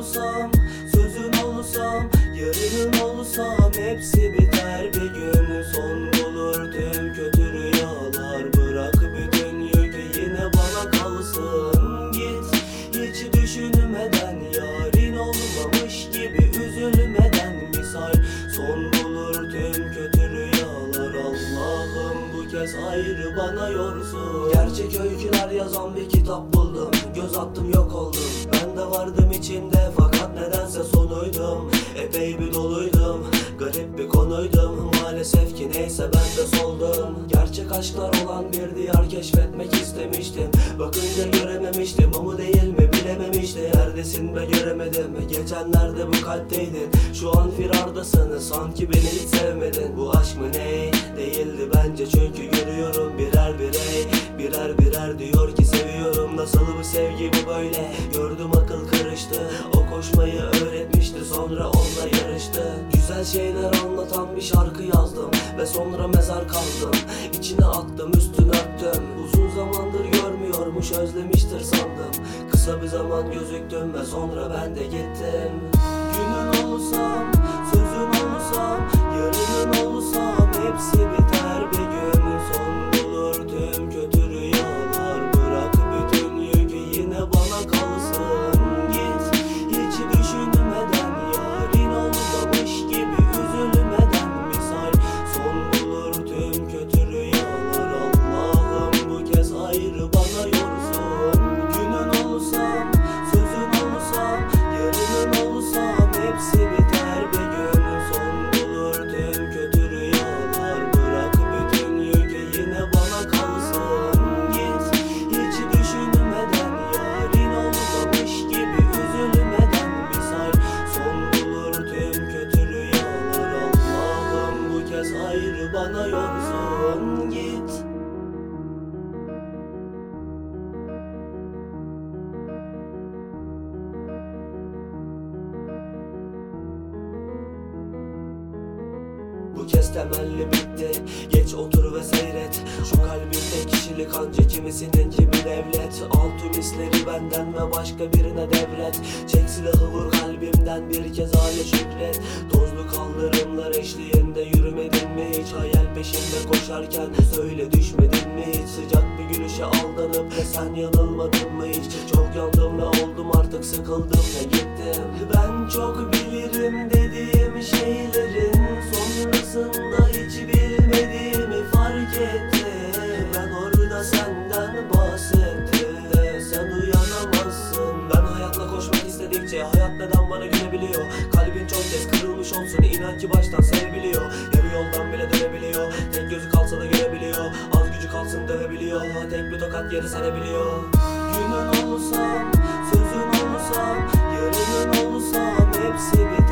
olursam, sözün olursam, yarının olursam, hepsi biter bir gün. Son bulur tüm kötü rüyalar. Bırak bütün yükü yine bana kalsın. Git hiç düşünmeden, yarın olmamış gibi üzülmeden misal. Son bulur tüm kötü rüyalar. Allah'ım bu kez ayrı bana yorsun. Gerçek öyküler yazan bir kitap buldum. Göz attım yok oldum. Ben de vardım içinde fakat nedense sonuydum. Epey bir doluydum, garip bir konuydum. Maalesef ki neyse ben de soldum. Gerçek aşklar olan bir diyar keşfetmek istemiştim. Bakınca görememiştim, o mu değil mi bilememiştim. Neredesin be göremedim. Geçenlerde bu kalpteydin, şu an firardasın. Sanki beni hiç sevmedin. Bu aşk mı ne? Değildi bence, çünkü görüyorum birer birey. Birer birer diyor ki seviyorum. Nasıl bu sevgi bu böyle? Gördüm akıl karıştı. O koşmayı öğretmişti, sonra onunla yarıştı. Güzel şeyler anlatan bir şarkı yazdım ve sonra mezar kaldım. İçine attım, üstüne örttüm. Uzun zamandır görmüyormuş, özlemiştir sandım. Kısa bir zaman gözüktüm ve sonra ben de gittim. Günün olursam, sözün olursam, yarının olursam, hepsi biter bir gün. Son bulur tüm kötü rüyalar. Bırak bütün yükü yine bana kalsın. Git hiç düşünmeden, yarın olmamış gibi üzülmeden misal. Son bulur tüm kötü rüyalar. Allah'ım bu kez ayrı bana yorsun. Günün olursam, sözün olursam, yarının olursam, hepsi biter bir gün. Son bulur tüm kötü rüyalar. Bırak bütün yükü yine bana kalsın. Git hiç düşünmeden, yarın olmamış gibi üzülmeden misal. Son bulur tüm kötü rüyalar. Allah'ım bu kez ayrı bana yorsun. Git. Bu kez temelli bitti, geç otur ve seyret. Şu kalbimde kişilik anca kimisininki bir devlet. Al tüm hisleri benden ve başka birine devret. Çek silahı vur kalbimden, bir kez hale şükret. Tozlu kaldırımlar eşliğinde yürümedin mi hiç? Hayal peşinde koşarken söyle düşmedin mi hiç? Sıcak bir gülüşe aldanıp ve sen yanılmadın mı hiç? Çok yandım ve oldum artık, sıkıldım ve gittim. Ben çok bilirim dediğim şeylerin sonrasında hiç bilmediğimi fark ettim. Ben orada senden bahsettim de sen uyanamazsın. Ben hayatla koşmak istedikçe hayat neden bana gülebiliyor? Kalbin çok kez kırılmış olsun, inan ki baştan sevebiliyor. Yarı yoldan bile dönebiliyor, tek gözü kalsa da görebiliyor. Az gücü kalsın dövebiliyor, tek bir tokat yeri serebiliyor. Günün olursam, sözün olursam, yarının olursam, hepsi bir